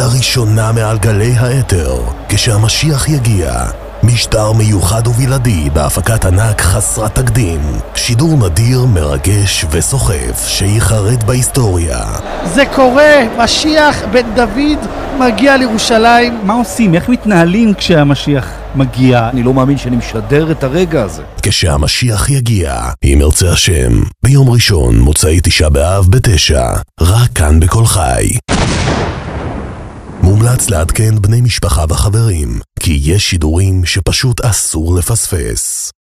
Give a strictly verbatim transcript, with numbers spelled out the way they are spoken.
לראשונה מעל גלי האתר, כשהמשיח יגיע. משדר מיוחד ובלעדי בהפקת ענק חסרת תקדים. שידור נדיר, מרגש וסוחף שיחרד בהיסטוריה. זה קורה! משיח בן דוד מגיע לירושלים. מה עושים? איך מתנהלים כשהמשיח מגיע? אני לא מאמין שאני משדר את הרגע הזה. כשהמשיח יגיע, אם ירצה השם, ביום ראשון, מוצאי תשעה באב בתשע, רק כאן בכל חי. מומלץ לעדכן בני משפחה וחברים, כי יש שידורים שפשוט אסור לפספס.